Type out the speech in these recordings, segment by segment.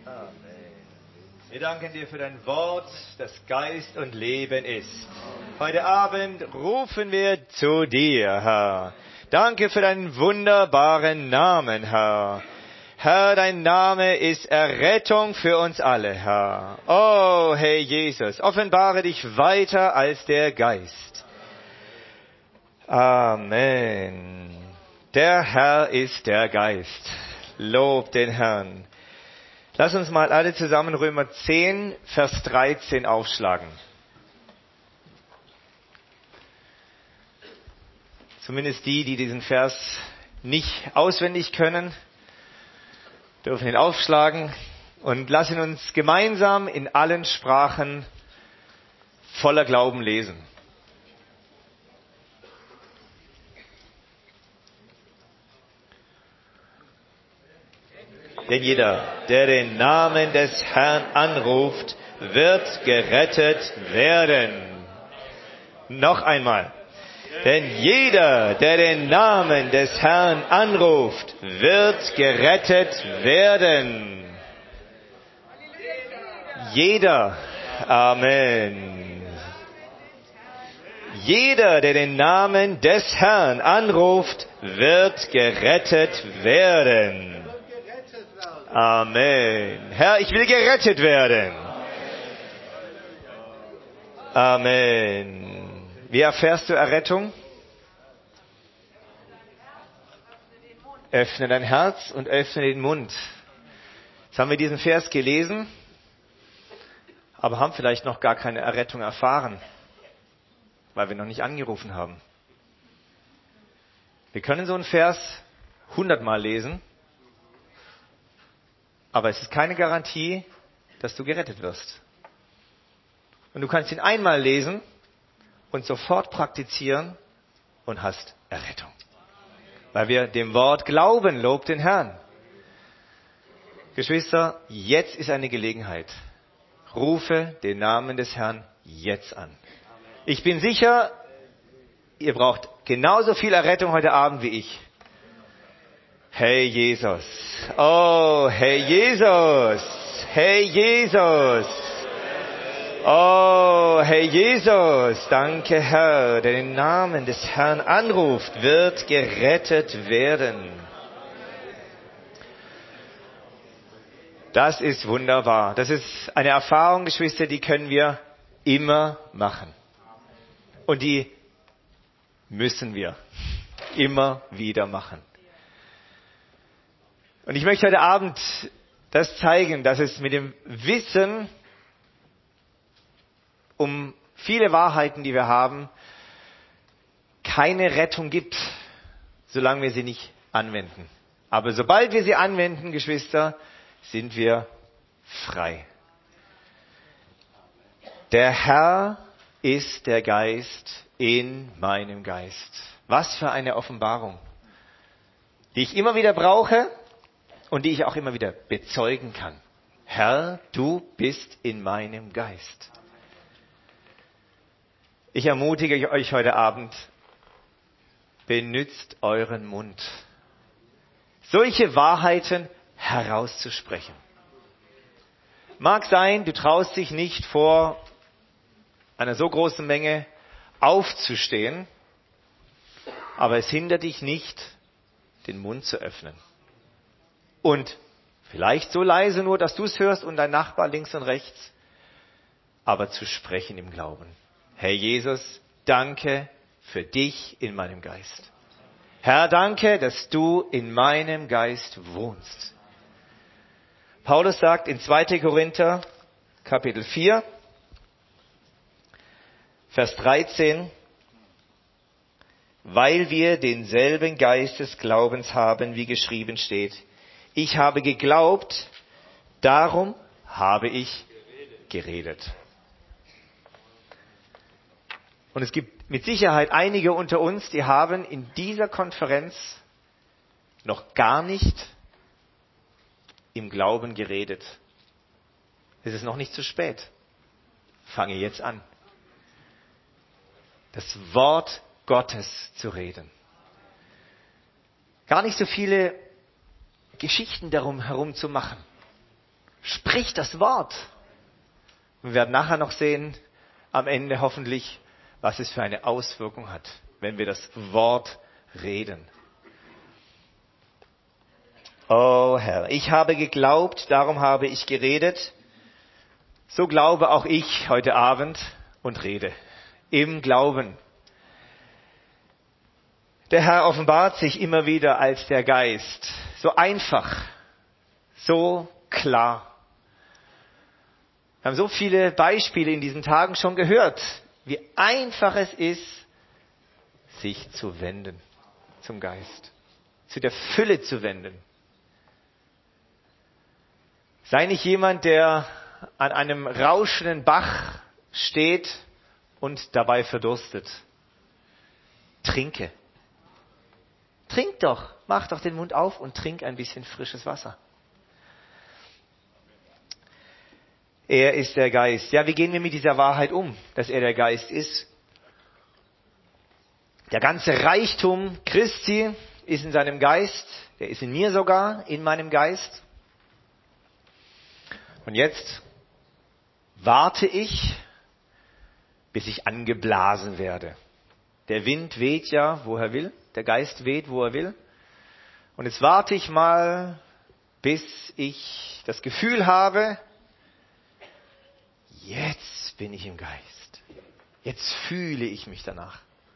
Amen. Wir danken dir für dein Wort, das Geist und Leben ist. Heute Abend rufen wir zu dir, Herr. Danke für deinen wunderbaren Namen, Herr. Herr, dein Name ist Errettung für uns alle, Herr. Oh, Herr Jesus, offenbare dich weiter als der Geist. Amen. Der Herr ist der Geist. Lob den Herrn. Lass uns mal alle zusammen Römer 10, Vers 13 aufschlagen. Zumindest die diesen Vers nicht auswendig können, dürfen ihn aufschlagen und lassen uns gemeinsam in allen Sprachen voller Glauben lesen. Denn jeder, der den Namen des Herrn anruft, wird gerettet werden. Noch einmal. Denn jeder, der den Namen des Herrn anruft, wird gerettet werden. Jeder. Amen. Jeder, der den Namen des Herrn anruft, wird gerettet werden. Amen. Herr, ich will gerettet werden. Amen. Wie erfährst du Errettung? Öffne dein Herz und öffne den Mund. Jetzt haben wir diesen Vers gelesen, aber haben vielleicht noch gar keine Errettung erfahren, weil wir noch nicht angerufen haben. Wir können so einen Vers 100-mal lesen, aber es ist keine Garantie, dass du gerettet wirst. Und du kannst ihn einmal lesen und sofort praktizieren und hast Errettung. Weil wir dem Wort glauben, lob den Herrn. Geschwister, jetzt ist eine Gelegenheit. Rufe den Namen des Herrn jetzt an. Ich bin sicher, ihr braucht genauso viel Errettung heute Abend wie ich. Hey Jesus. Oh, hey Jesus. Hey Jesus. Oh, Herr Jesus, danke Herr, der den Namen des Herrn anruft, wird gerettet werden. Das ist wunderbar. Das ist eine Erfahrung, Geschwister, die können wir immer machen. Und die müssen wir immer wieder machen. Und ich möchte heute Abend das zeigen, dass es mit dem Wissen um viele Wahrheiten, die wir haben, keine Rettung gibt, solange wir sie nicht anwenden. Aber sobald wir sie anwenden, Geschwister, sind wir frei. Der Herr ist der Geist in meinem Geist. Was für eine Offenbarung, die ich immer wieder brauche und die ich auch immer wieder bezeugen kann. Herr, du bist in meinem Geist. Ich ermutige euch heute Abend, benützt euren Mund, solche Wahrheiten herauszusprechen. Mag sein, du traust dich nicht vor einer so großen Menge aufzustehen, aber es hindert dich nicht, den Mund zu öffnen. Und vielleicht so leise nur, dass du es hörst und dein Nachbar links und rechts, aber zu sprechen im Glauben. Herr Jesus, danke für dich in meinem Geist. Herr, danke, dass du in meinem Geist wohnst. Paulus sagt in 2. Korinther, Kapitel 4, Vers 13, weil wir denselben Geist des Glaubens haben, wie geschrieben steht. Ich habe geglaubt, darum habe ich geredet. Und es gibt mit Sicherheit einige unter uns, die haben in dieser Konferenz noch gar nicht im Glauben geredet. Es ist noch nicht zu spät. Fange jetzt an, das Wort Gottes zu reden. Gar nicht so viele Geschichten darum herum zu machen. Sprich das Wort. Wir werden nachher noch sehen, am Ende hoffentlich, was es für eine Auswirkung hat, wenn wir das Wort reden. Oh Herr, ich habe geglaubt, darum habe ich geredet. So glaube auch ich heute Abend und rede. Im Glauben. Der Herr offenbart sich immer wieder als der Geist. So einfach, so klar. Wir haben so viele Beispiele in diesen Tagen schon gehört, wie einfach es ist, sich zu wenden zum Geist, zu der Fülle zu wenden. Sei nicht jemand, der an einem rauschenden Bach steht und dabei verdurstet. Trinke. Trink doch. Mach doch den Mund auf und trink ein bisschen frisches Wasser. Er ist der Geist. Ja, wie gehen wir mit dieser Wahrheit um, dass er der Geist ist? Der ganze Reichtum Christi ist in seinem Geist. Der ist in mir sogar, in meinem Geist. Und jetzt warte ich, bis ich angeblasen werde. Der Wind weht ja, wo er will. Der Geist weht, wo er will. Und jetzt warte ich mal, bis ich das Gefühl habe, jetzt bin ich im Geist. Jetzt fühle ich mich danach.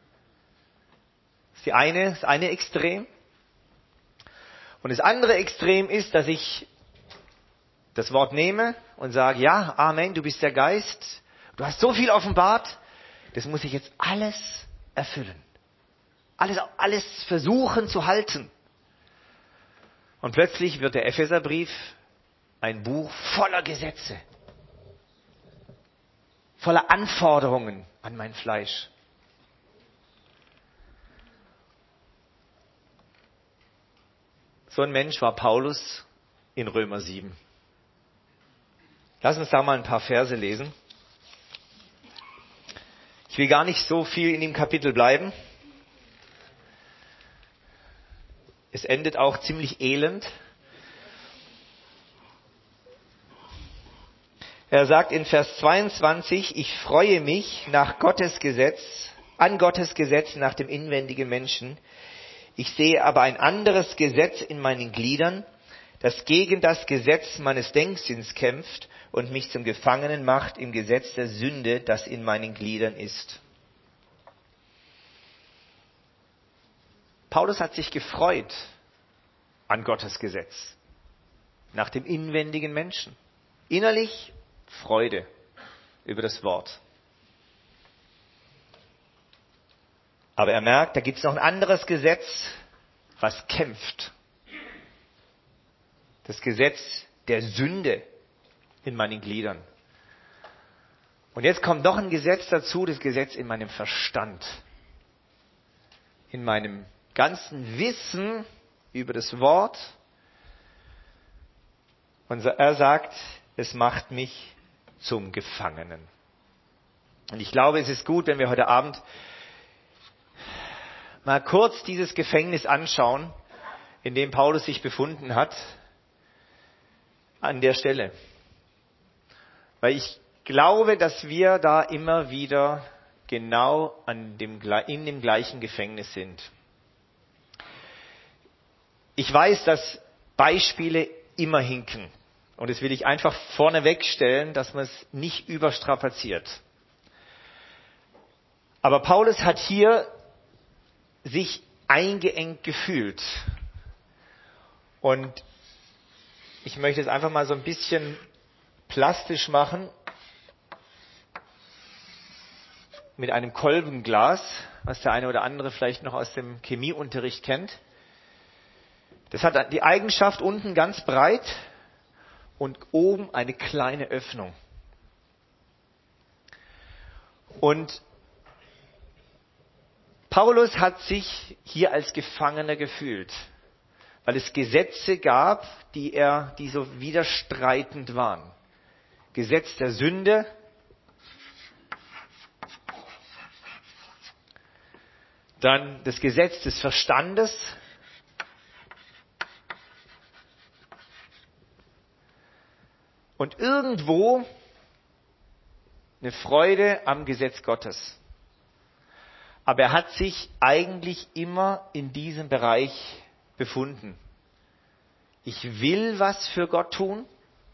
Das ist das eine Extrem. Und das andere Extrem ist, dass ich das Wort nehme und sage, ja, Amen, du bist der Geist. Du hast so viel offenbart, das muss ich jetzt alles erfüllen. Alles versuchen zu halten. Und plötzlich wird der Epheserbrief ein Buch voller Gesetze, voller Anforderungen an mein Fleisch. So ein Mensch war Paulus in Römer 7. Lass uns da mal ein paar Verse lesen. Ich will gar nicht so viel in dem Kapitel bleiben. Es endet auch ziemlich elend. Er sagt in Vers 22, ich freue mich an Gottes Gesetz nach dem inwendigen Menschen. Ich sehe aber ein anderes Gesetz in meinen Gliedern, das gegen das Gesetz meines Denksinns kämpft und mich zum Gefangenen macht im Gesetz der Sünde, das in meinen Gliedern ist. Paulus hat sich gefreut an Gottes Gesetz, nach dem inwendigen Menschen. Innerlich Freude über das Wort. Aber er merkt, da gibt es noch ein anderes Gesetz, was kämpft. Das Gesetz der Sünde in meinen Gliedern. Und jetzt kommt noch ein Gesetz dazu, das Gesetz in meinem Verstand. In meinem ganzen Wissen über das Wort. Und er sagt, es macht mich zum Gefangenen. Und ich glaube, es ist gut, wenn wir heute Abend mal kurz dieses Gefängnis anschauen, in dem Paulus sich befunden hat, an der Stelle. Weil ich glaube, dass wir da immer wieder genau in dem gleichen Gefängnis sind. Ich weiß, dass Beispiele immer hinken. Und das will ich einfach vorneweg stellen, dass man es nicht überstrapaziert. Aber Paulus hat hier sich eingeengt gefühlt. Und ich möchte es einfach mal so ein bisschen plastisch machen mit einem Kolbenglas, was der eine oder andere vielleicht noch aus dem Chemieunterricht kennt. Das hat die Eigenschaft, unten ganz breit und oben eine kleine Öffnung. Und Paulus hat sich hier als Gefangener gefühlt, weil es Gesetze gab, die so widerstreitend waren. Gesetz der Sünde, dann das Gesetz des Verstandes, und irgendwo eine Freude am Gesetz Gottes. Aber er hat sich eigentlich immer in diesem Bereich befunden. Ich will was für Gott tun.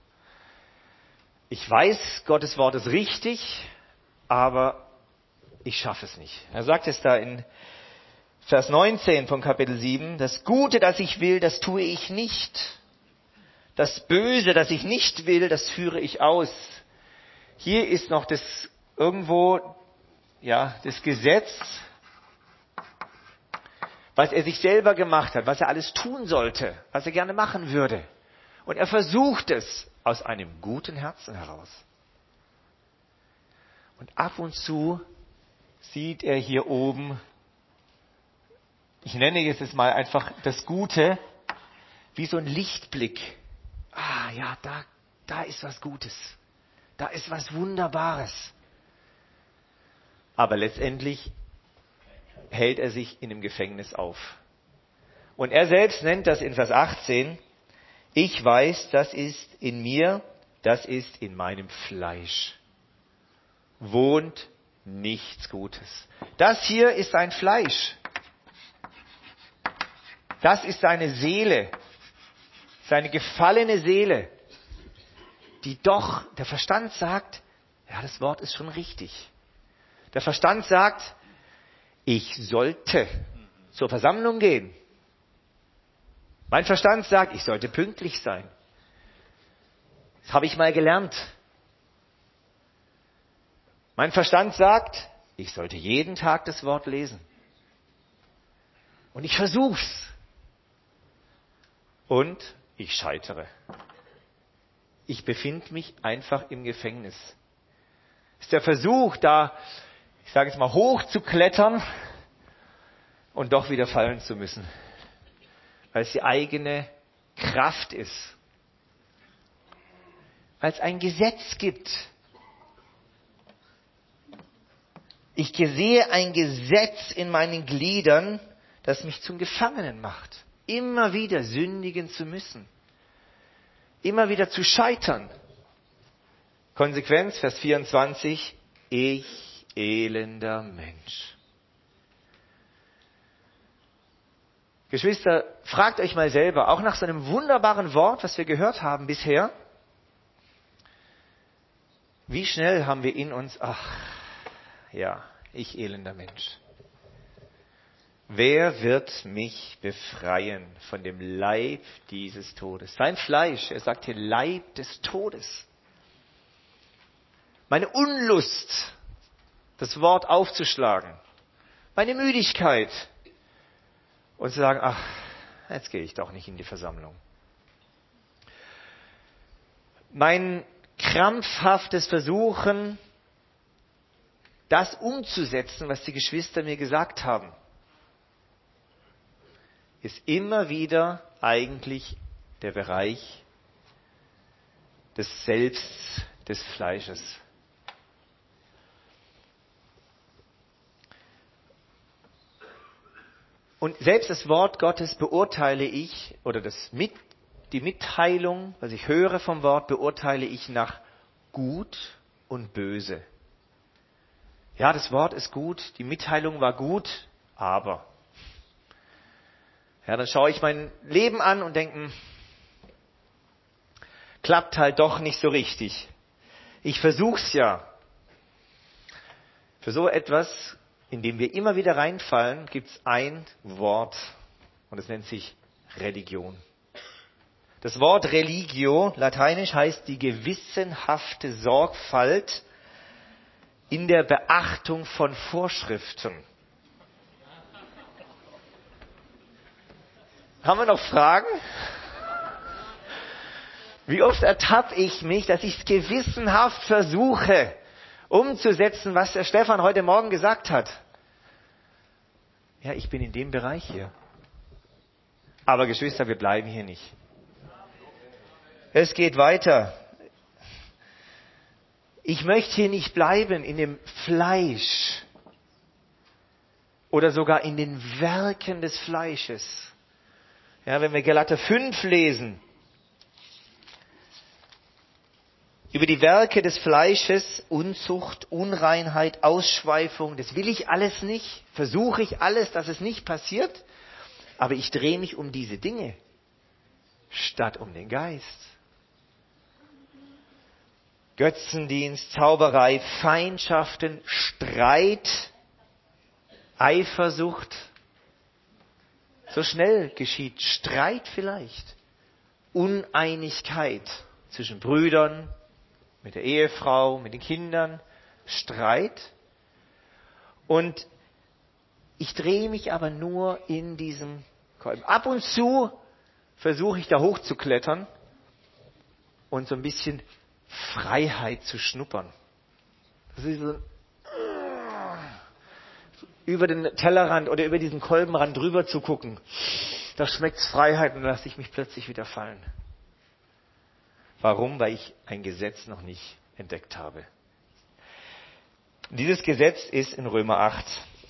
Ich weiß, Gottes Wort ist richtig, aber ich schaffe es nicht. Er sagt es da in Vers 19 von Kapitel 7. Das Gute, das ich will, das tue ich nicht. Das Böse, das ich nicht will, das führe ich aus. Hier ist noch das irgendwo, das Gesetz, was er sich selber gemacht hat, was er alles tun sollte, was er gerne machen würde. Und er versucht es aus einem guten Herzen heraus. Und ab und zu sieht er hier oben, ich nenne jetzt mal einfach das Gute, wie so ein Lichtblick. Da ist was Gutes. Da ist was Wunderbares. Aber letztendlich hält er sich in dem Gefängnis auf. Und er selbst nennt das in Vers 18, ich weiß, das ist in mir, das ist in meinem Fleisch. Wohnt nichts Gutes. Das hier ist sein Fleisch. Das ist seine Seele. Seine gefallene Seele. Die doch, der Verstand sagt, ja, das Wort ist schon richtig. Der Verstand sagt, ich sollte zur Versammlung gehen. Mein Verstand sagt, ich sollte pünktlich sein. Das habe ich mal gelernt. Mein Verstand sagt, ich sollte jeden Tag das Wort lesen. Und ich versuch's. Und ich scheitere. Ich befinde mich einfach im Gefängnis. Es ist der Versuch, da, ich sage jetzt mal, hoch zu klettern und doch wieder fallen zu müssen. Weil es die eigene Kraft ist. Weil es ein Gesetz gibt. Ich sehe ein Gesetz in meinen Gliedern, das mich zum Gefangenen macht. Immer wieder sündigen zu müssen. Immer wieder zu scheitern. Konsequenz, Vers 24, ich elender Mensch. Geschwister, fragt euch mal selber, auch nach so einem wunderbaren Wort, was wir gehört haben bisher, wie schnell haben wir in uns, ich elender Mensch. Wer wird mich befreien von dem Leib dieses Todes? Sein Fleisch, er sagt hier Leib des Todes. Meine Unlust, das Wort aufzuschlagen. Meine Müdigkeit. Und zu sagen, jetzt gehe ich doch nicht in die Versammlung. Mein krampfhaftes Versuchen, das umzusetzen, was die Geschwister mir gesagt haben, ist immer wieder eigentlich der Bereich des Selbsts, des Fleisches. Und selbst das Wort Gottes beurteile ich, oder die Mitteilung, was ich höre vom Wort, beurteile ich nach gut und böse. Ja, das Wort ist gut, die Mitteilung war gut, aber. Ja, dann schaue ich mein Leben an und denke, klappt halt doch nicht so richtig. Ich versuch's ja. Für so etwas, in dem wir immer wieder reinfallen, gibt's ein Wort und es nennt sich Religion. Das Wort Religio, lateinisch, heißt die gewissenhafte Sorgfalt in der Beachtung von Vorschriften. Haben wir noch Fragen? Wie oft ertappe ich mich, dass ich es gewissenhaft versuche, umzusetzen, was der Stefan heute Morgen gesagt hat. Ja, ich bin in dem Bereich hier. Aber Geschwister, wir bleiben hier nicht. Es geht weiter. Ich möchte hier nicht bleiben in dem Fleisch oder sogar in den Werken des Fleisches. Ja, wenn wir Galater 5 lesen, über die Werke des Fleisches, Unzucht, Unreinheit, Ausschweifung. Das will ich alles nicht, versuche ich alles, dass es nicht passiert. Aber ich drehe mich um diese Dinge, statt um den Geist. Götzendienst, Zauberei, Feindschaften, Streit, Eifersucht. So schnell geschieht Streit vielleicht. Uneinigkeit zwischen Brüdern, mit der Ehefrau, mit den Kindern. Streit. Und ich drehe mich aber nur in diesem Kolben. Ab und zu versuche ich da hochzuklettern und so ein bisschen Freiheit zu schnuppern. Das ist so über den Tellerrand oder über diesen Kolbenrand drüber zu gucken. Da schmeckt's Freiheit und dann lasse ich mich plötzlich wieder fallen. Warum? Weil ich ein Gesetz noch nicht entdeckt habe. Dieses Gesetz ist in Römer 8.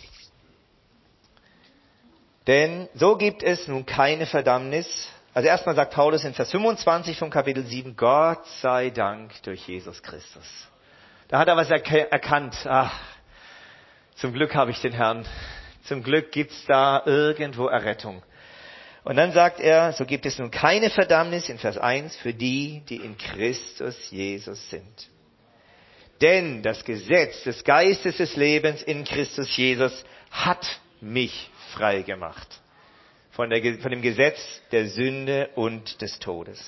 Denn so gibt es nun keine Verdammnis. Also erstmal sagt Paulus in Vers 25 vom Kapitel 7, Gott sei Dank durch Jesus Christus. Da hat er was erkannt. Ach, zum Glück habe ich den Herrn. Zum Glück gibt's da irgendwo Errettung. Und dann sagt er, so gibt es nun keine Verdammnis in Vers 1 für die, die in Christus Jesus sind. Denn das Gesetz des Geistes des Lebens in Christus Jesus hat mich frei gemacht von dem Gesetz der Sünde und des Todes.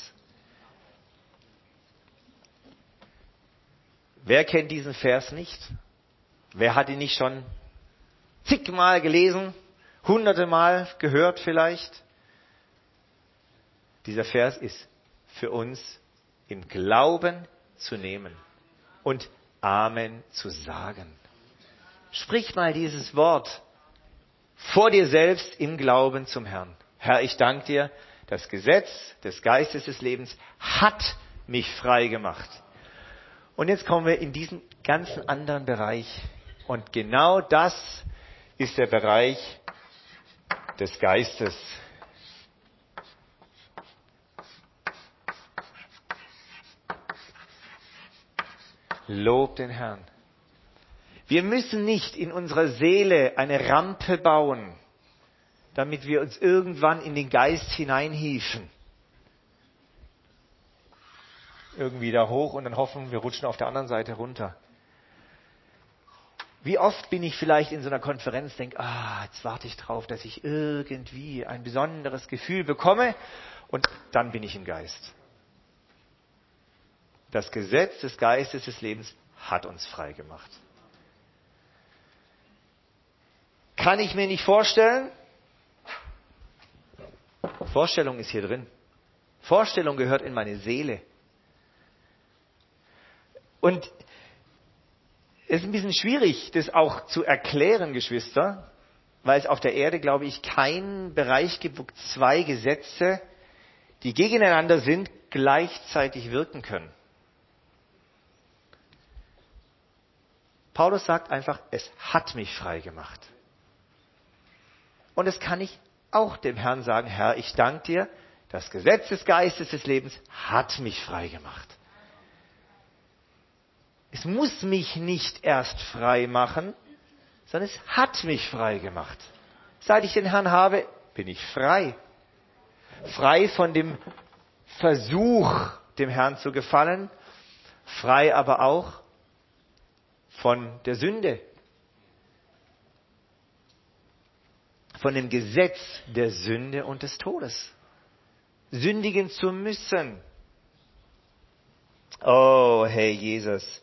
Wer kennt diesen Vers nicht? Wer hat ihn nicht schon zigmal gelesen, hunderte Mal gehört vielleicht? Dieser Vers ist für uns im Glauben zu nehmen und Amen zu sagen. Sprich mal dieses Wort vor dir selbst im Glauben zum Herrn. Herr, ich danke dir, das Gesetz des Geistes des Lebens hat mich frei gemacht. Und jetzt kommen wir in diesen ganzen anderen Bereich. Und genau das ist der Bereich des Geistes. Lob den Herrn. Wir müssen nicht in unserer Seele eine Rampe bauen, damit wir uns irgendwann in den Geist hineinhieven. Irgendwie da hoch und dann hoffen, wir rutschen auf der anderen Seite runter. Wie oft bin ich vielleicht in so einer Konferenz, denke, jetzt warte ich drauf, dass ich irgendwie ein besonderes Gefühl bekomme und dann bin ich im Geist. Das Gesetz des Geistes des Lebens hat uns frei gemacht. Kann ich mir nicht vorstellen? Vorstellung ist hier drin. Vorstellung gehört in meine Seele. Und es ist ein bisschen schwierig, das auch zu erklären, Geschwister, weil es auf der Erde, glaube ich, keinen Bereich gibt, wo zwei Gesetze, die gegeneinander sind, gleichzeitig wirken können. Paulus sagt einfach, es hat mich frei gemacht. Und das kann ich auch dem Herrn sagen, Herr, ich danke dir, das Gesetz des Geistes des Lebens hat mich frei gemacht. Es muss mich nicht erst frei machen, sondern es hat mich frei gemacht. Seit ich den Herrn habe, bin ich frei. Frei von dem Versuch, dem Herrn zu gefallen, frei aber auch von der Sünde, von dem Gesetz der Sünde und des Todes. Sündigen zu müssen. Oh, Herr Jesus.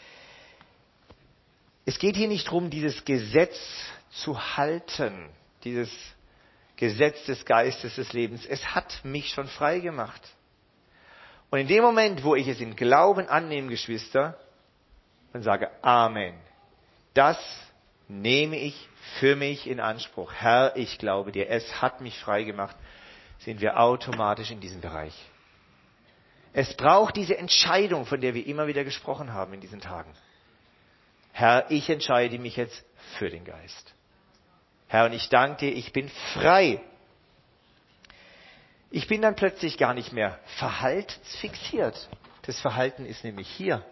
Es geht hier nicht darum, dieses Gesetz zu halten, dieses Gesetz des Geistes des Lebens. Es hat mich schon frei gemacht. Und in dem Moment, wo ich es im Glauben annehme, Geschwister, und sage Amen, das nehme ich für mich in Anspruch. Herr, ich glaube dir, es hat mich frei gemacht, sind wir automatisch in diesem Bereich. Es braucht diese Entscheidung, von der wir immer wieder gesprochen haben in diesen Tagen. Herr, ich entscheide mich jetzt für den Geist. Herr, und ich danke dir, ich bin frei. Ich bin dann plötzlich gar nicht mehr verhaltensfixiert. Das Verhalten ist nämlich hier.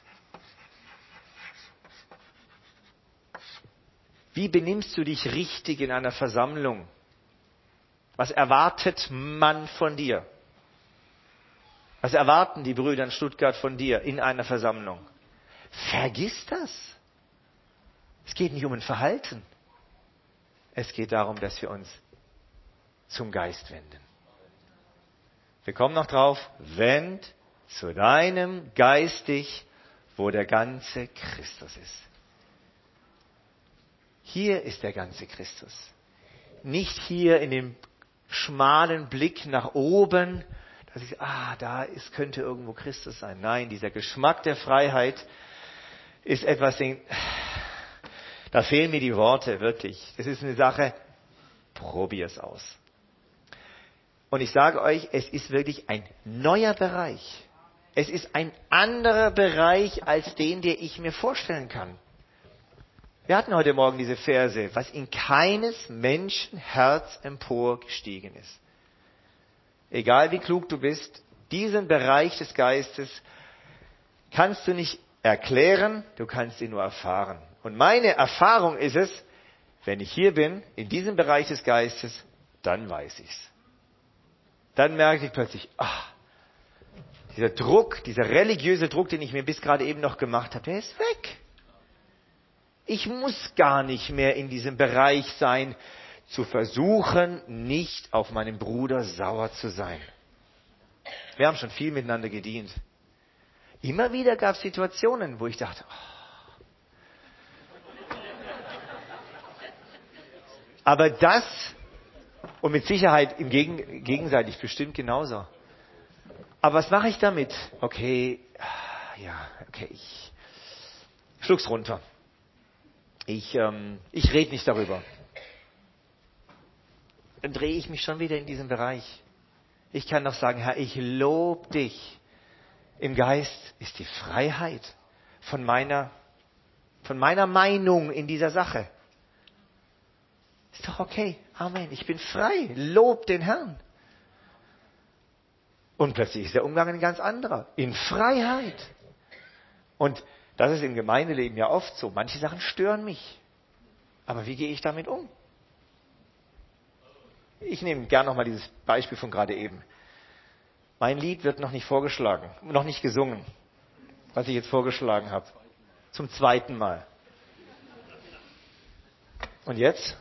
Wie benimmst du dich richtig in einer Versammlung? Was erwartet man von dir? Was erwarten die Brüder in Stuttgart von dir in einer Versammlung? Vergiss das. Es geht nicht um ein Verhalten. Es geht darum, dass wir uns zum Geist wenden. Wir kommen noch drauf. Wend zu deinem Geist dich, wo der ganze Christus ist. Hier ist der ganze Christus. Nicht hier in dem schmalen Blick nach oben, dass ich, könnte irgendwo Christus sein. Nein, dieser Geschmack der Freiheit ist etwas, da fehlen mir die Worte, wirklich. Das ist eine Sache, probier's aus. Und ich sage euch, es ist wirklich ein neuer Bereich. Es ist ein anderer Bereich als den ich mir vorstellen kann. Wir hatten heute Morgen diese Verse, was in keines Menschen Herz emporgestiegen ist. Egal wie klug du bist, diesen Bereich des Geistes kannst du nicht erklären, du kannst ihn nur erfahren. Und meine Erfahrung ist es, wenn ich hier bin, in diesem Bereich des Geistes, dann weiß ich's. Dann merke ich plötzlich, dieser Druck, dieser religiöse Druck, den ich mir bis gerade eben noch gemacht habe, der ist weg. Ich muss gar nicht mehr in diesem Bereich sein, zu versuchen, nicht auf meinen Bruder sauer zu sein. Wir haben schon viel miteinander gedient. Immer wieder gab es Situationen, wo ich dachte, aber das, und mit Sicherheit gegenseitig bestimmt genauso. Aber was mache ich damit? Okay, ich schluck's runter. Ich rede nicht darüber. Dann drehe ich mich schon wieder in diesem Bereich. Ich kann doch sagen, Herr, ich lobe dich. Im Geist ist die Freiheit von meiner Meinung in dieser Sache. Ist doch okay. Amen. Ich bin frei. Lob den Herrn. Und plötzlich ist der Umgang ein ganz anderer. In Freiheit. Und das ist im Gemeindeleben ja oft so. Manche Sachen stören mich. Aber wie gehe ich damit um? Ich nehme gern nochmal dieses Beispiel von gerade eben. Mein Lied wird noch nicht vorgeschlagen, noch nicht gesungen, was ich jetzt vorgeschlagen habe. Zum 2. Mal. Und jetzt?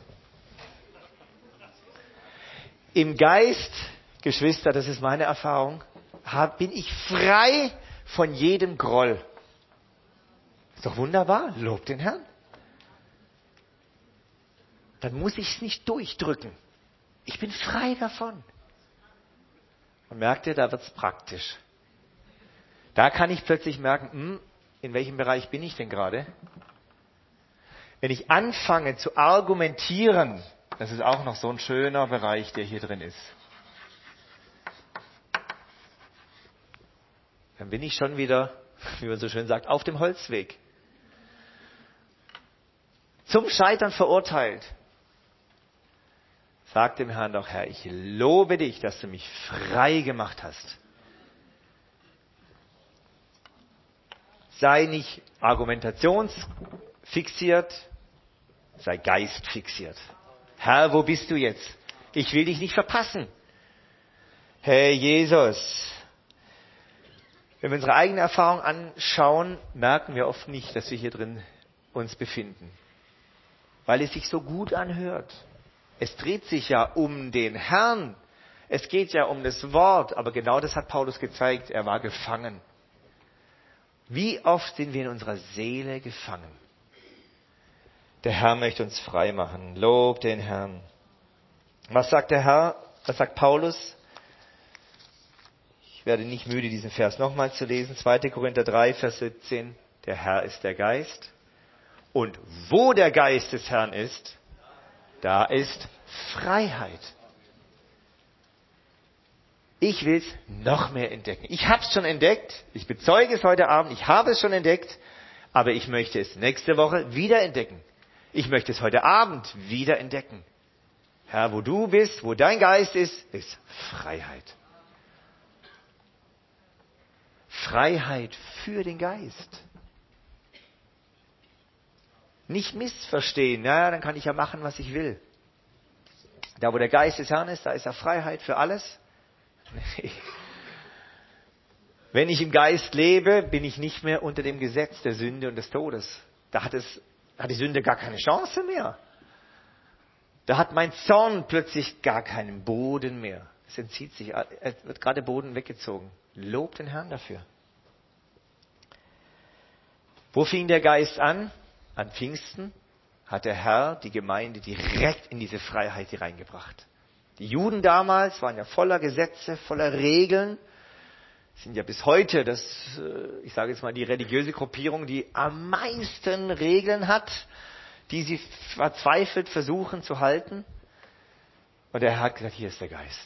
Im Geist, Geschwister, das ist meine Erfahrung, bin ich frei von jedem Groll. Ist doch wunderbar, lob den Herrn. Dann muss ich es nicht durchdrücken. Ich bin frei davon. Und merkt ihr, da wird es praktisch. Da kann ich plötzlich merken, in welchem Bereich bin ich denn gerade? Wenn ich anfange zu argumentieren, das ist auch noch so ein schöner Bereich, der hier drin ist. Dann bin ich schon wieder, wie man so schön sagt, auf dem Holzweg. Zum Scheitern verurteilt. Sag dem Herrn doch, Herr, ich lobe dich, dass du mich frei gemacht hast. Sei nicht argumentationsfixiert, sei geistfixiert. Herr, wo bist du jetzt? Ich will dich nicht verpassen. Herr Jesus. Wenn wir unsere eigene Erfahrung anschauen, merken wir oft nicht, dass wir hier drin uns befinden. Weil es sich so gut anhört. Es dreht sich ja um den Herrn. Es geht ja um das Wort. Aber genau das hat Paulus gezeigt. Er war gefangen. Wie oft sind wir in unserer Seele gefangen? Der Herr möchte uns frei machen. Lob den Herrn. Was sagt der Herr? Was sagt Paulus? Ich werde nicht müde, diesen Vers nochmal zu lesen. 2. Korinther 3, Vers 17. Der Herr ist der Geist. Und wo der Geist des Herrn ist, da ist Freiheit. Ich will es noch mehr entdecken. Ich habe es schon entdeckt. Ich bezeuge es heute Abend. Ich habe es schon entdeckt. Aber ich möchte es nächste Woche wieder entdecken. Ich möchte es heute Abend wieder entdecken. Herr, wo du bist, wo dein Geist ist Freiheit. Freiheit für den Geist. Nicht missverstehen, ja, dann kann ich ja machen, was ich will. Da, wo der Geist des Herrn ist, da ist ja Freiheit für alles. Nee. Wenn ich im Geist lebe, bin ich nicht mehr unter dem Gesetz der Sünde und des Todes. Da hat die Sünde gar keine Chance mehr. Da hat mein Zorn plötzlich gar keinen Boden mehr. Es entzieht sich, es wird gerade Boden weggezogen. Lob den Herrn dafür. Wo fing der Geist an? An Pfingsten hat der Herr die Gemeinde direkt in diese Freiheit hineingebracht. Die Juden damals waren ja voller Gesetze, voller Regeln, sind ja bis heute ich sage jetzt mal, die religiöse Gruppierung, die am meisten Regeln hat, die sie verzweifelt versuchen zu halten. Und der Herr hat gesagt, hier ist der Geist.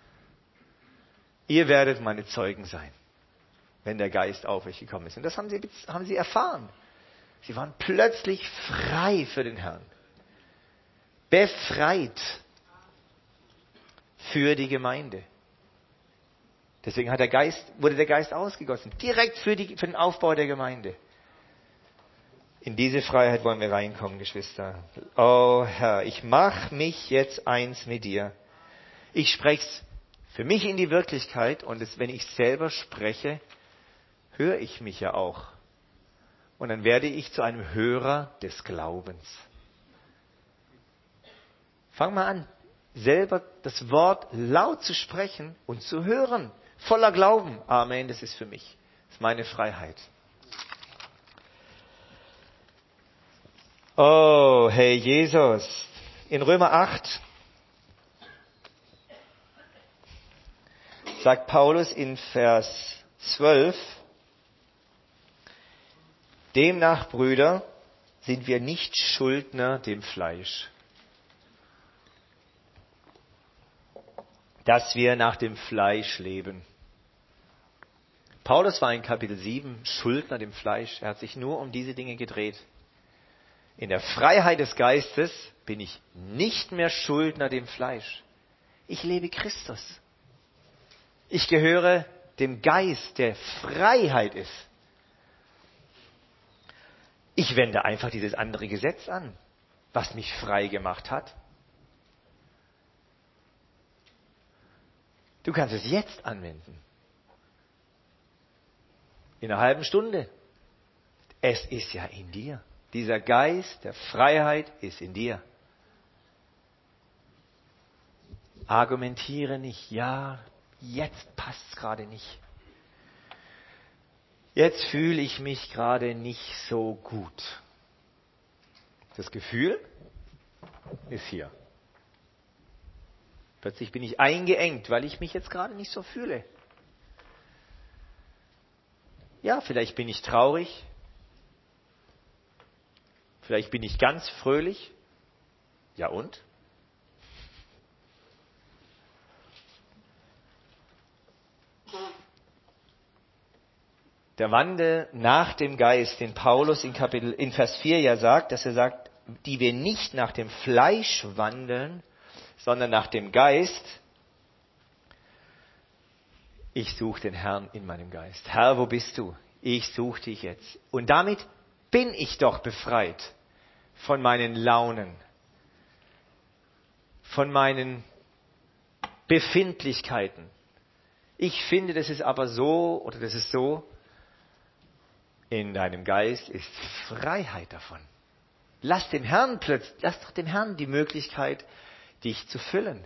Ihr werdet meine Zeugen sein, wenn der Geist auf euch gekommen ist. Und das haben sie erfahren. Sie waren plötzlich frei für den Herrn. Befreit für die Gemeinde. Deswegen wurde der Geist ausgegossen. Direkt für den Aufbau der Gemeinde. In diese Freiheit wollen wir reinkommen, Geschwister. Oh Herr, ich mache mich jetzt eins mit dir. Ich spreche es für mich in die Wirklichkeit und wenn ich selber spreche, höre ich mich ja auch. Und dann werde ich zu einem Hörer des Glaubens. Fang mal an, selber das Wort laut zu sprechen und zu hören. Voller Glauben. Amen, das ist für mich. Das ist meine Freiheit. Oh, Herr Jesus. In Römer 8 sagt Paulus in Vers 12, demnach, Brüder, sind wir nicht Schuldner dem Fleisch, dass wir nach dem Fleisch leben. Paulus war in Kapitel 7 Schuldner dem Fleisch. Er hat sich nur um diese Dinge gedreht. In der Freiheit des Geistes bin ich nicht mehr Schuldner dem Fleisch. Ich lebe Christus. Ich gehöre dem Geist, der Freiheit ist. Ich wende einfach dieses andere Gesetz an, was mich frei gemacht hat. Du kannst es jetzt anwenden. In einer halben Stunde. Es ist ja in dir. Dieser Geist der Freiheit ist in dir. Argumentiere nicht, ja, jetzt passt es gerade nicht. Jetzt fühle ich mich gerade nicht so gut. Das Gefühl ist hier. Plötzlich bin ich eingeengt, weil ich mich jetzt gerade nicht so fühle. Ja, vielleicht bin ich traurig. Vielleicht bin ich ganz fröhlich. Ja und? Der Wandel nach dem Geist, den Paulus in Vers 4 ja sagt, dass er sagt, die wir nicht nach dem Fleisch wandeln, sondern nach dem Geist. Ich suche den Herrn in meinem Geist. Herr, wo bist du? Ich suche dich jetzt. Und damit bin ich doch befreit von meinen Launen, von meinen Befindlichkeiten. Ich finde, das ist aber so oder das ist so. In deinem Geist ist Freiheit davon. Lass doch dem Herrn die Möglichkeit, dich zu füllen.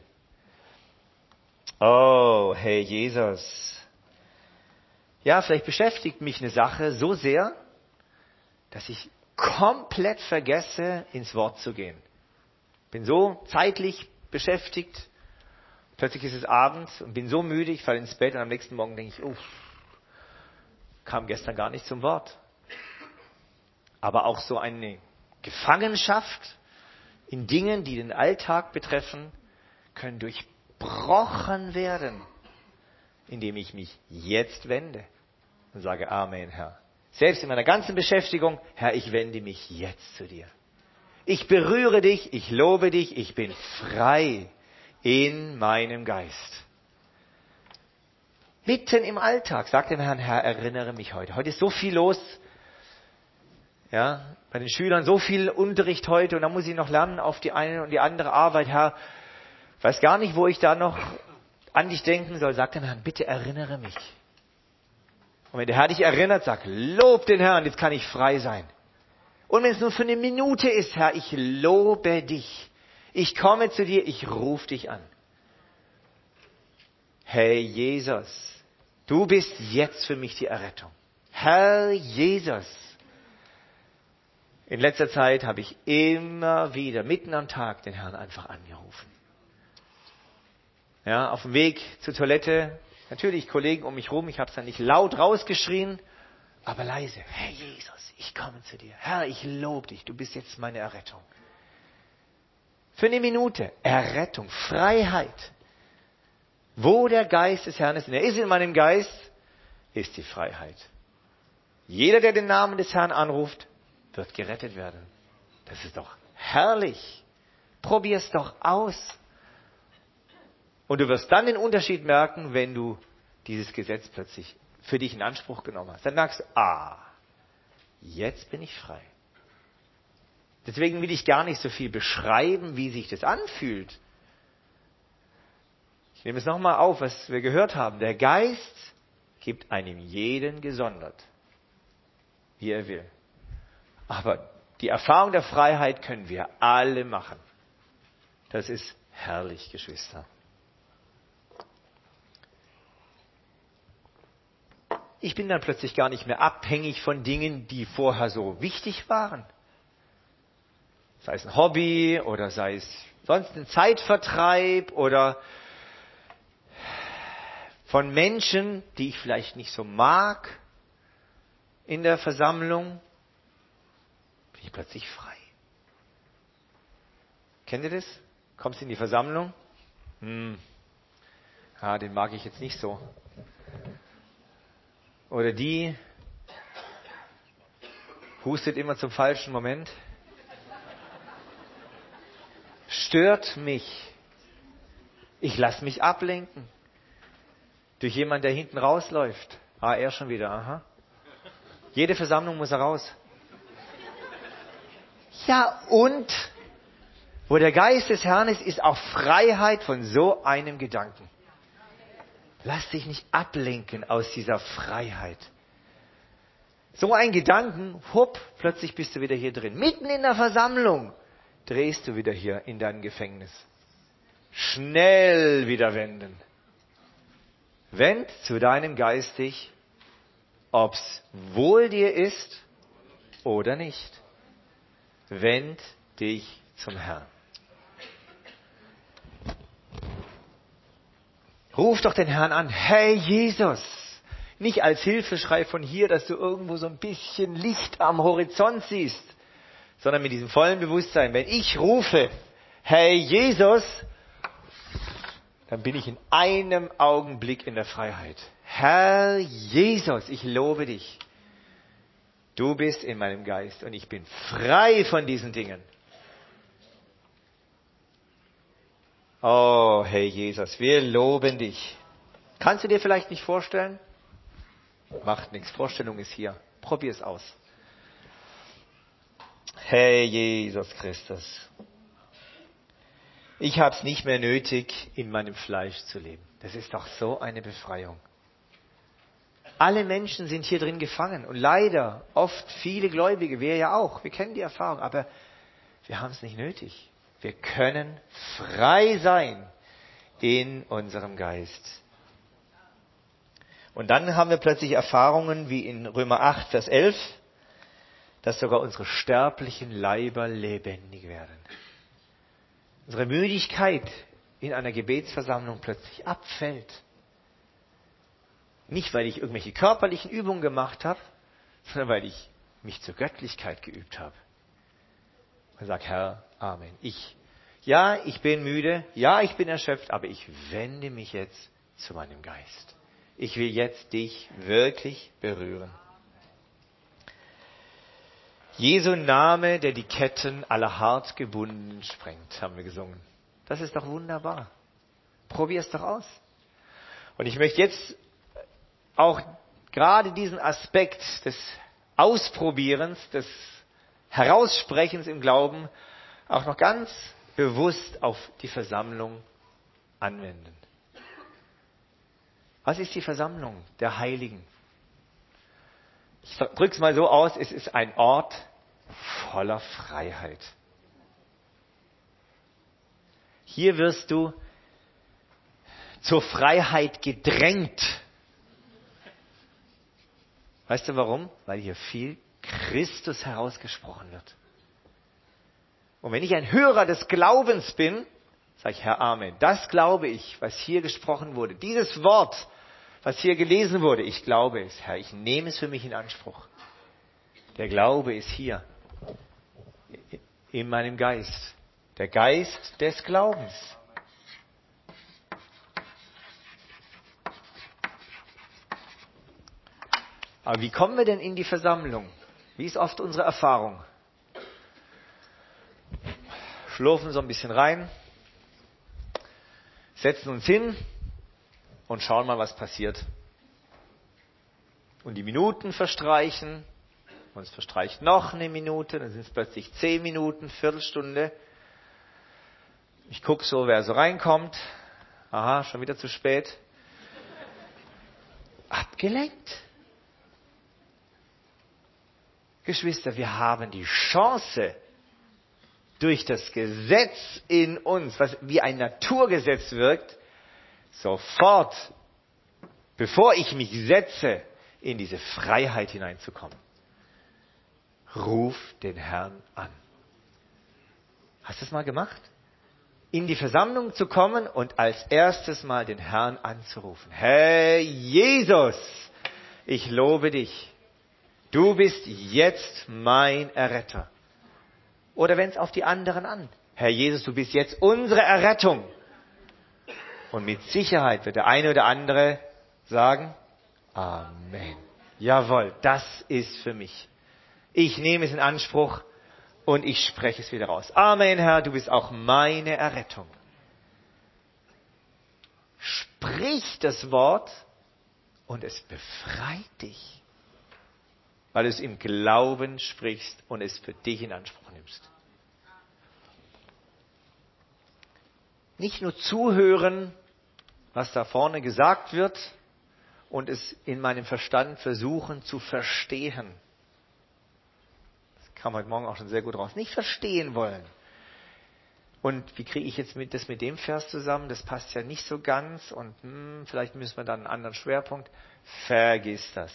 Oh, Herr Jesus. Ja, vielleicht beschäftigt mich eine Sache so sehr, dass ich komplett vergesse, ins Wort zu gehen. Bin so zeitlich beschäftigt, plötzlich ist es abends und bin so müde, ich falle ins Bett und am nächsten Morgen denke ich, kam gestern gar nicht zum Wort. Aber auch so eine Gefangenschaft in Dingen, die den Alltag betreffen, können durchbrochen werden, indem ich mich jetzt wende und sage, Amen, Herr. Selbst in meiner ganzen Beschäftigung, Herr, ich wende mich jetzt zu dir. Ich berühre dich, ich lobe dich, ich bin frei in meinem Geist. Mitten im Alltag. Sag dem Herrn, Herr, erinnere mich heute. Heute ist so viel los. Ja, bei den Schülern so viel Unterricht heute und dann muss ich noch lernen auf die eine und die andere Arbeit. Herr, weiß gar nicht, wo ich da noch an dich denken soll. Sag dem Herrn, bitte erinnere mich. Und wenn der Herr dich erinnert, sag, lob den Herrn, jetzt kann ich frei sein. Und wenn es nur für eine Minute ist, Herr, ich lobe dich. Ich komme zu dir, ich rufe dich an. Hey Jesus, du bist jetzt für mich die Errettung. Herr Jesus. In letzter Zeit habe ich immer wieder, mitten am Tag, den Herrn einfach angerufen. Ja, auf dem Weg zur Toilette, natürlich Kollegen um mich rum, ich habe es dann nicht laut rausgeschrien, aber leise. Herr Jesus, ich komme zu dir. Herr, ich lobe dich, du bist jetzt meine Errettung. Für eine Minute, Errettung, Freiheit. Wo der Geist des Herrn ist, und er ist in meinem Geist, ist die Freiheit. Jeder, der den Namen des Herrn anruft, wird gerettet werden. Das ist doch herrlich. Probier's doch aus. Und du wirst dann den Unterschied merken, wenn du dieses Gesetz plötzlich für dich in Anspruch genommen hast. Dann merkst du, jetzt bin ich frei. Deswegen will ich gar nicht so viel beschreiben, wie sich das anfühlt. Ich nehme es nochmal auf, was wir gehört haben. Der Geist gibt einem jeden gesondert, wie er will. Aber die Erfahrung der Freiheit können wir alle machen. Das ist herrlich, Geschwister. Ich bin dann plötzlich gar nicht mehr abhängig von Dingen, die vorher so wichtig waren. Sei es ein Hobby oder sei es sonst ein Zeitvertreib oder von Menschen, die ich vielleicht nicht so mag in der Versammlung, bin ich plötzlich frei. Kennt ihr das? Kommst in die Versammlung? Den mag ich jetzt nicht so. Oder die hustet immer zum falschen Moment. Stört mich. Ich lasse mich ablenken. Durch jemanden, der hinten rausläuft. Er schon wieder, aha. Jede Versammlung muss er raus. Ja, und wo der Geist des Herrn ist auch Freiheit von so einem Gedanken. Lass dich nicht ablenken aus dieser Freiheit. So ein Gedanken, plötzlich bist du wieder hier drin. Mitten in der Versammlung drehst du wieder hier in dein Gefängnis. Schnell wieder wenden. Wend zu deinem Geist dich, ob's wohl dir ist oder nicht. Wend dich zum Herrn. Ruf doch den Herrn an. Hey Jesus. Nicht als Hilfeschrei von hier, dass du irgendwo so ein bisschen Licht am Horizont siehst, sondern mit diesem vollen Bewusstsein. Wenn ich rufe, hey Jesus, dann bin ich in einem Augenblick in der Freiheit. Herr Jesus, ich lobe dich. Du bist in meinem Geist und ich bin frei von diesen Dingen. Oh, hey Jesus, wir loben dich. Kannst du dir vielleicht nicht vorstellen? Macht nichts, Vorstellung ist hier. Probier es aus. Hey Jesus Christus, ich habe es nicht mehr nötig, in meinem Fleisch zu leben. Das ist doch so eine Befreiung. Alle Menschen sind hier drin gefangen und leider oft viele Gläubige, wir ja auch, wir kennen die Erfahrung, aber wir haben es nicht nötig. Wir können frei sein in unserem Geist. Und dann haben wir plötzlich Erfahrungen wie in Römer 8, Vers 11, dass sogar unsere sterblichen Leiber lebendig werden. Unsere Müdigkeit in einer Gebetsversammlung plötzlich abfällt. Nicht, weil ich irgendwelche körperlichen Übungen gemacht habe, sondern weil ich mich zur Göttlichkeit geübt habe. Und sage, Herr, Amen. Ich bin müde, ich bin erschöpft, aber ich wende mich jetzt zu meinem Geist. Ich will jetzt dich wirklich berühren. Jesu Name, der die Ketten aller Hartgebundenen sprengt, haben wir gesungen. Das ist doch wunderbar. Probier es doch aus. Und ich möchte jetzt auch gerade diesen Aspekt des Ausprobierens, des Heraussprechens im Glauben auch noch ganz bewusst auf die Versammlung anwenden. Was ist die Versammlung der Heiligen? Ich drücke es mal so aus, es ist ein Ort voller Freiheit. Hier wirst du zur Freiheit gedrängt. Weißt du warum? Weil hier viel Christus herausgesprochen wird. Und wenn ich ein Hörer des Glaubens bin, sage ich, Herr, Amen. Das glaube ich, was hier gesprochen wurde. Dieses Wort, was hier gelesen wurde, ich glaube es, Herr. Ich nehme es für mich in Anspruch. Der Glaube ist hier, in meinem Geist. Der Geist des Glaubens. Aber wie kommen wir denn in die Versammlung? Wie ist oft unsere Erfahrung? Schlurfen so ein bisschen rein, setzen uns hin und schauen mal, was passiert. Und die Minuten verstreichen, und es verstreicht noch eine Minute, dann sind es plötzlich 10 Minuten, Viertelstunde. Ich gucke so, wer so reinkommt. Aha, schon wieder zu spät. Abgelenkt. Geschwister, wir haben die Chance, durch das Gesetz in uns, was wie ein Naturgesetz wirkt, sofort, bevor ich mich setze, in diese Freiheit hineinzukommen. Ruf den Herrn an. Hast du es mal gemacht? In die Versammlung zu kommen und als erstes mal den Herrn anzurufen. Herr Jesus, ich lobe dich. Du bist jetzt mein Erretter. Oder wenn es auf die anderen an. Herr Jesus, du bist jetzt unsere Errettung. Und mit Sicherheit wird der eine oder andere sagen, Amen. Jawohl, das ist für mich. Ich nehme es in Anspruch und ich spreche es wieder raus. Amen, Herr, du bist auch meine Errettung. Sprich das Wort und es befreit dich. Weil du es im Glauben sprichst und es für dich in Anspruch nimmst. Nicht nur zuhören, was da vorne gesagt wird und es in meinem Verstand versuchen zu verstehen. Das kam heute Morgen auch schon sehr gut raus. Nicht verstehen wollen. Und wie kriege ich jetzt das mit dem Vers zusammen? Das passt ja nicht so ganz und vielleicht müssen wir dann einen anderen Schwerpunkt. Vergiss das.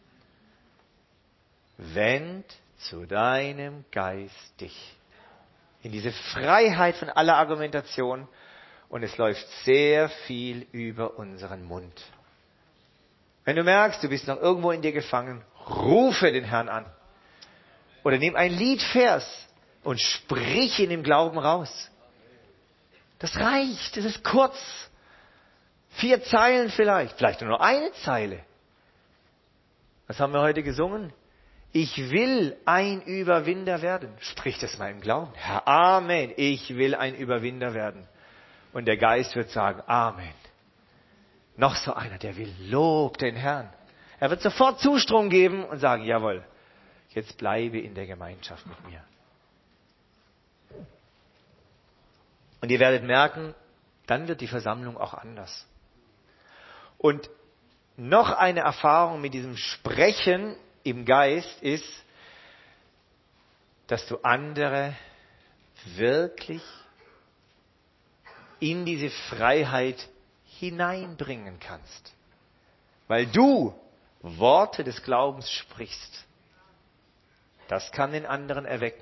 Wend zu deinem Geist dich. In diese Freiheit von aller Argumentation. Und es läuft sehr viel über unseren Mund. Wenn du merkst, du bist noch irgendwo in dir gefangen, rufe den Herrn an. Oder nimm ein Liedvers und sprich in dem Glauben raus. Das reicht, das ist kurz. 4 Zeilen vielleicht nur eine Zeile. Was haben wir heute gesungen? Ich will ein Überwinder werden. Sprich das mal im Glauben. Herr, Amen, ich will ein Überwinder werden. Und der Geist wird sagen, Amen. Noch so einer, der will, lob den Herrn. Er wird sofort Zustrom geben und sagen, jawohl, jetzt bleibe in der Gemeinschaft mit mir. Und ihr werdet merken, dann wird die Versammlung auch anders. Und noch eine Erfahrung mit diesem Sprechen im Geist ist, dass du andere wirklich in diese Freiheit hineinbringen kannst. Weil du Worte des Glaubens sprichst. Das kann den anderen erwecken.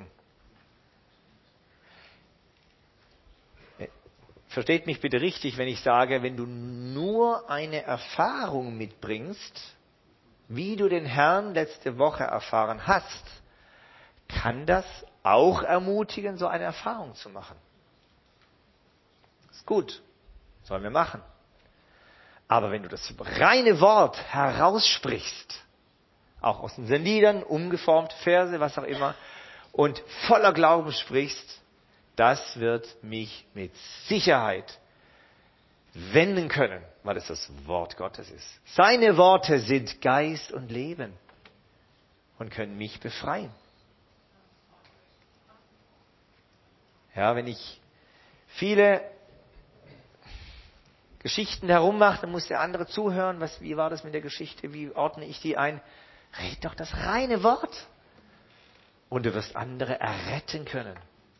Versteht mich bitte richtig, wenn ich sage, wenn du nur eine Erfahrung mitbringst, wie du den Herrn letzte Woche erfahren hast, kann das auch ermutigen, so eine Erfahrung zu machen. Ist gut, sollen wir machen. Aber wenn du das reine Wort heraussprichst, auch aus den Liedern, umgeformt, Verse, was auch immer, und voller Glauben sprichst, das wird mich mit Sicherheit wenden können, weil es das Wort Gottes ist. Seine Worte sind Geist und Leben und können mich befreien. Ja, wenn ich viele Geschichten herummache, dann muss der andere zuhören. Wie war das mit der Geschichte? Wie ordne ich die ein? Red doch das reine Wort. Und du wirst andere erretten können.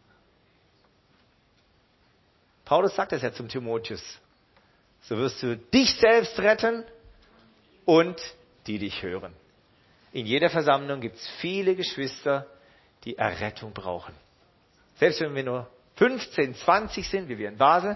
Paulus sagt das ja zum Timotheus. So wirst du dich selbst retten und die dich hören. In jeder Versammlung gibt es viele Geschwister, die Errettung brauchen. Selbst wenn wir nur 15, 20 sind, wie wir in Basel,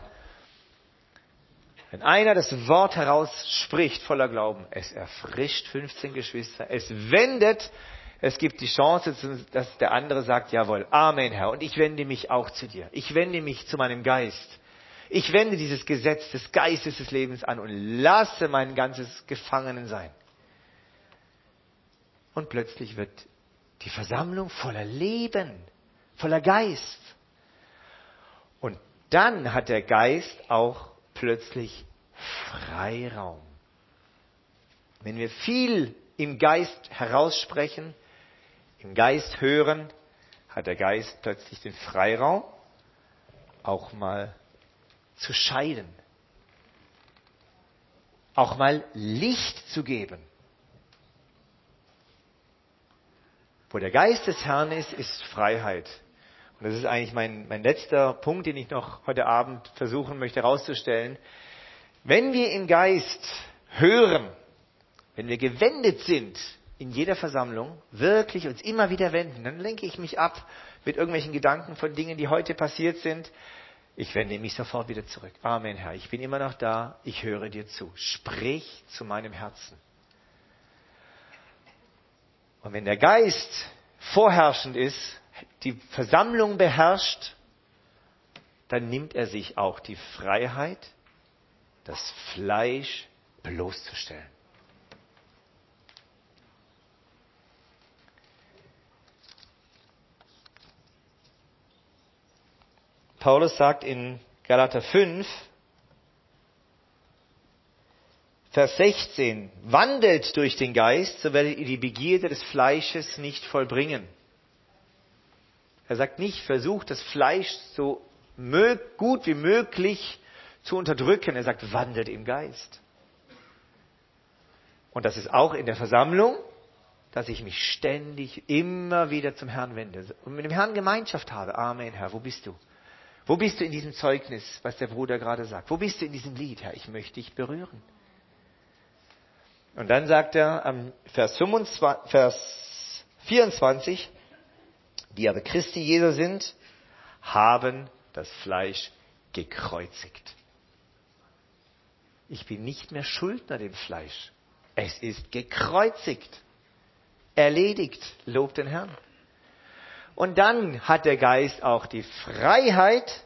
wenn einer das Wort herausspricht voller Glauben, es erfrischt 15 Geschwister, es wendet, es gibt die Chance, dass der andere sagt, jawohl, Amen, Herr, und ich wende mich auch zu dir. Ich wende mich zu meinem Geist. Ich wende dieses Gesetz des Geistes des Lebens an und lasse mein ganzes Gefangenensein. Und plötzlich wird die Versammlung voller Leben, voller Geist. Und dann hat der Geist auch plötzlich Freiraum. Wenn wir viel im Geist heraussprechen, im Geist hören, hat der Geist plötzlich den Freiraum, auch mal zu scheiden. Auch mal Licht zu geben. Wo der Geist des Herrn ist, ist Freiheit. Und das ist eigentlich mein letzter Punkt, den ich noch heute Abend versuchen möchte herauszustellen. Wenn wir im Geist hören, wenn wir gewendet sind in jeder Versammlung, wirklich uns immer wieder wenden, dann lenke ich mich ab mit irgendwelchen Gedanken von Dingen, die heute passiert sind. Ich wende mich sofort wieder zurück. Amen, Herr, ich bin immer noch da, ich höre dir zu. Sprich zu meinem Herzen. Und wenn der Geist vorherrschend ist, die Versammlung beherrscht, dann nimmt er sich auch die Freiheit, das Fleisch bloßzustellen. Paulus sagt in Galater 5, Vers 16, wandelt durch den Geist, so werdet ihr die Begierde des Fleisches nicht vollbringen. Er sagt nicht, versucht das Fleisch so gut wie möglich zu unterdrücken. Er sagt, wandelt im Geist. Und das ist auch in der Versammlung, dass ich mich ständig immer wieder zum Herrn wende und mit dem Herrn Gemeinschaft habe. Amen, Herr, wo bist du? Wo bist du in diesem Zeugnis, was der Bruder gerade sagt? Wo bist du in diesem Lied, Herr? Ich möchte dich berühren. Und dann sagt er am Vers 24, die aber Christi Jesu sind, haben das Fleisch gekreuzigt. Ich bin nicht mehr Schuldner dem Fleisch. Es ist gekreuzigt. Erledigt. Lobt den Herrn. Und dann hat der Geist auch die Freiheit,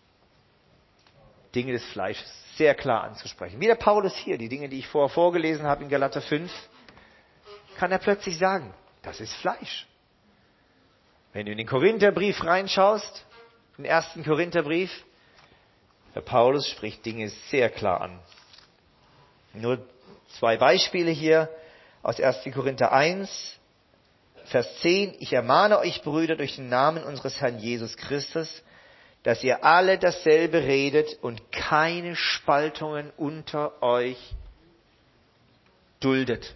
Dinge des Fleisches sehr klar anzusprechen. Wie der Paulus hier, die Dinge, die ich vorher vorgelesen habe in Galater 5, kann er plötzlich sagen, das ist Fleisch. Wenn du in den Korintherbrief reinschaust, den 1. Korintherbrief, der Paulus spricht Dinge sehr klar an. Nur 2 Beispiele hier aus 1. Korinther 1, Vers 10. Ich ermahne euch, Brüder, durch den Namen unseres Herrn Jesus Christus, dass ihr alle dasselbe redet und keine Spaltungen unter euch duldet.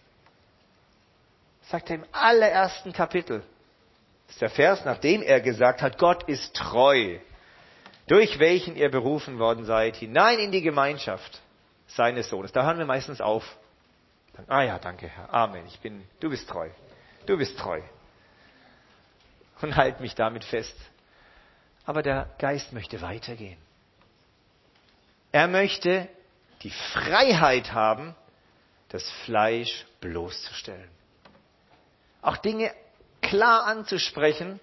Das sagt er im allerersten Kapitel. Das ist der Vers, nachdem er gesagt hat, Gott ist treu, durch welchen ihr berufen worden seid, hinein in die Gemeinschaft seines Sohnes. Da hören wir meistens auf. Dann, ja, danke Herr, Amen, du bist treu. Du bist treu. Und halt mich damit fest. Aber der Geist möchte weitergehen. Er möchte die Freiheit haben, das Fleisch bloßzustellen. Auch Dinge klar anzusprechen.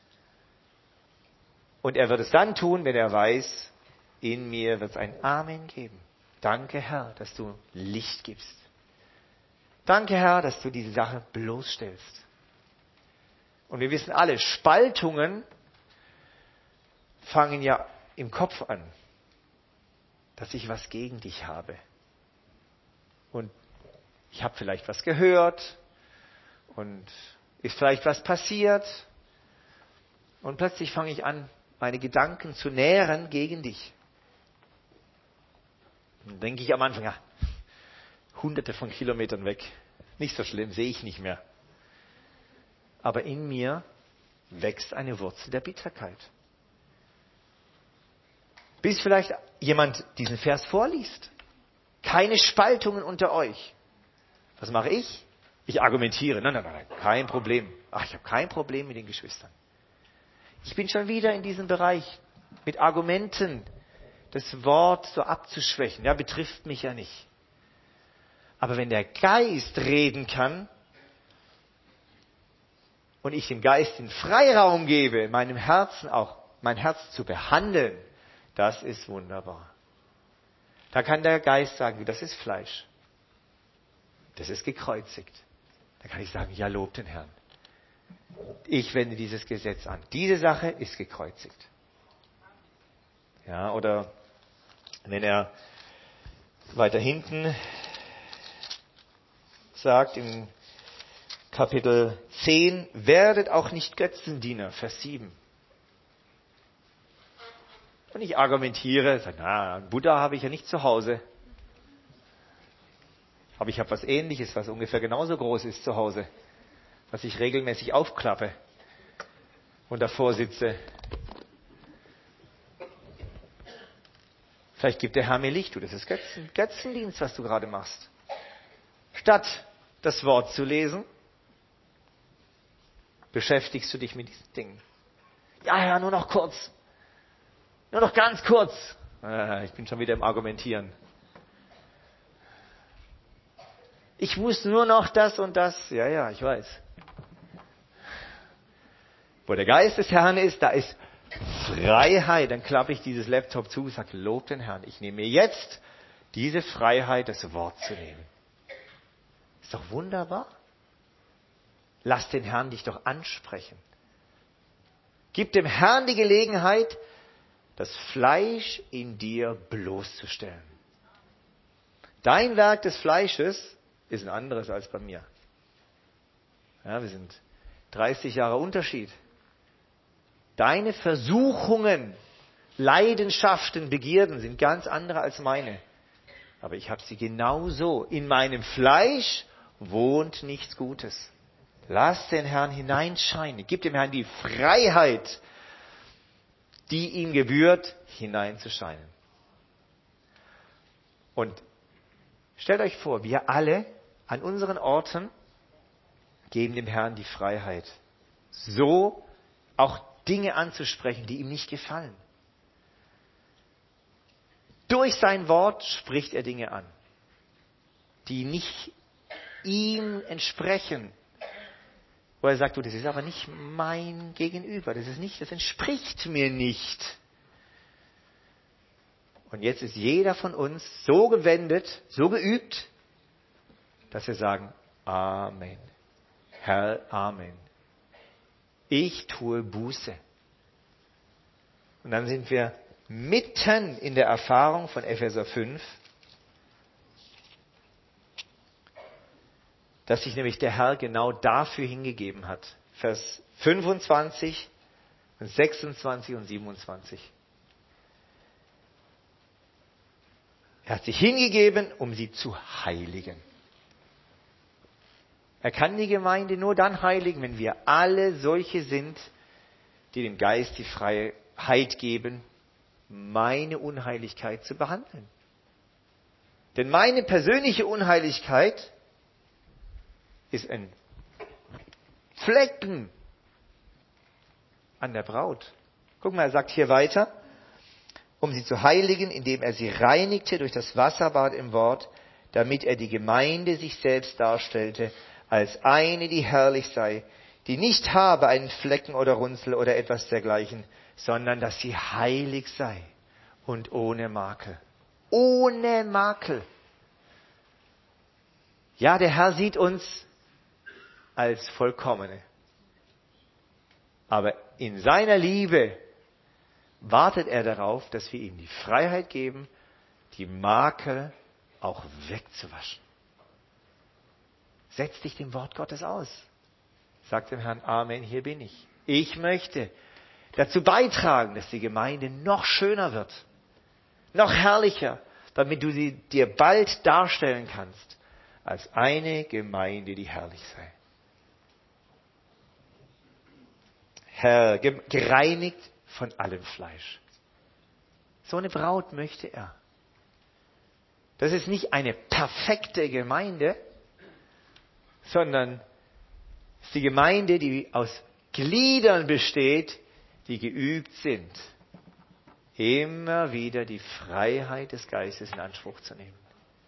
Und er wird es dann tun, wenn er weiß, in mir wird es ein Amen geben. Danke, Herr, dass du Licht gibst. Danke, Herr, dass du diese Sache bloßstellst. Und wir wissen alle, Spaltungen fangen ja im Kopf an. dass ich was gegen dich habe. Und ich habe vielleicht was gehört und ist vielleicht was passiert. Und plötzlich fange ich an, meine Gedanken zu nähren gegen dich. Dann denke ich am Anfang, ja, hunderte von Kilometern weg, nicht so schlimm, sehe ich nicht mehr. Aber in mir wächst eine Wurzel der Bitterkeit. Bis vielleicht jemand diesen Vers vorliest. Keine Spaltungen unter euch. Was mache ich? Ich argumentiere. Nein, kein Problem. Ach, ich habe kein Problem mit den Geschwistern. Ich bin schon wieder in diesem Bereich mit Argumenten das Wort so abzuschwächen. Ja, betrifft mich ja nicht. Aber wenn der Geist reden kann und ich dem Geist den Freiraum gebe, in meinem Herzen auch mein Herz zu behandeln, das ist wunderbar. Da kann der Geist sagen, das ist Fleisch. Das ist gekreuzigt. Da kann ich sagen, ja, lob den Herrn. Ich wende dieses Gesetz an. Diese Sache ist gekreuzigt. Ja, oder wenn er weiter hinten sagt, im Kapitel 10, werdet auch nicht Götzendiener, Vers 7. Und ich argumentiere, sage, einen Buddha habe ich ja nicht zu Hause. Aber ich habe was Ähnliches, was ungefähr genauso groß ist zu Hause, was ich regelmäßig aufklappe und davor sitze. Vielleicht gibt der Herr mir Licht, das ist Götzendienst, was du gerade machst. Statt das Wort zu lesen, beschäftigst du dich mit diesen Dingen. Ja, Herr, nur noch kurz. Nur noch ganz kurz. Ich bin schon wieder im Argumentieren. Ich wusste nur noch das und das. Ja, ich weiß. Wo der Geist des Herrn ist, da ist Freiheit. Dann klappe ich dieses Laptop zu und sage, lob den Herrn. Ich nehme mir jetzt diese Freiheit, das Wort zu nehmen. Ist doch wunderbar. Lass den Herrn dich doch ansprechen. Gib dem Herrn die Gelegenheit, das Fleisch in dir bloßzustellen. Dein Werk des Fleisches ist ein anderes als bei mir. Ja, wir sind 30 Jahre Unterschied. Deine Versuchungen, Leidenschaften, Begierden sind ganz andere als meine. Aber ich habe sie genauso. In meinem Fleisch wohnt nichts Gutes. Lass den Herrn hineinscheinen. Gib dem Herrn die Freiheit, die ihm gebührt, hineinzuscheinen. Und stellt euch vor, wir alle an unseren Orten geben dem Herrn die Freiheit, so auch Dinge anzusprechen, die ihm nicht gefallen. Durch sein Wort spricht er Dinge an, die nicht ihm entsprechen. Wo er sagt, das ist aber nicht mein Gegenüber, das entspricht mir nicht. Und jetzt ist jeder von uns so gewendet, so geübt, dass wir sagen, Amen. Herr, Amen. Ich tue Buße. Und dann sind wir mitten in der Erfahrung von Epheser 5, dass sich nämlich der Herr genau dafür hingegeben hat. Vers 25, 26 und 27. Er hat sich hingegeben, um sie zu heiligen. Er kann die Gemeinde nur dann heiligen, wenn wir alle solche sind, die dem Geist die Freiheit geben, meine Unheiligkeit zu behandeln. Denn meine persönliche Unheiligkeit ist ein Flecken an der Braut. Guck mal, er sagt hier weiter, um sie zu heiligen, indem er sie reinigte durch das Wasserbad im Wort, damit er die Gemeinde sich selbst darstellte, als eine, die herrlich sei, die nicht habe einen Flecken oder Runzel oder etwas dergleichen, sondern dass sie heilig sei und ohne Makel. Ohne Makel. Ja, der Herr sieht uns als Vollkommene. Aber in seiner Liebe wartet er darauf, dass wir ihm die Freiheit geben, die Makel auch wegzuwaschen. Setz dich dem Wort Gottes aus. Sag dem Herrn, Amen, hier bin ich. Ich möchte dazu beitragen, dass die Gemeinde noch schöner wird, noch herrlicher, damit du sie dir bald darstellen kannst als eine Gemeinde, die herrlich sei. Herr, gereinigt von allem Fleisch. So eine Braut möchte er. Das ist nicht eine perfekte Gemeinde, sondern es ist die Gemeinde, die aus Gliedern besteht, die geübt sind, immer wieder die Freiheit des Geistes in Anspruch zu nehmen.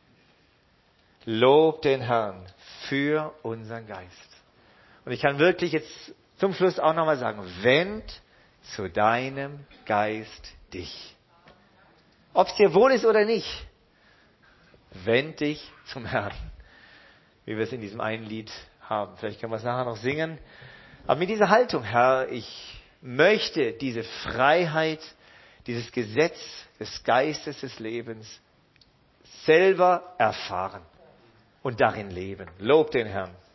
Lob den Herrn für unseren Geist. Und ich kann wirklich jetzt zum Schluss auch nochmal sagen, wend zu deinem Geist dich. Ob es dir wohl ist oder nicht, wend dich zum Herrn. Wie wir es in diesem einen Lied haben. Vielleicht können wir es nachher noch singen. Aber mit dieser Haltung, Herr, ich möchte diese Freiheit, dieses Gesetz des Geistes des Lebens selber erfahren und darin leben. Lob den Herrn.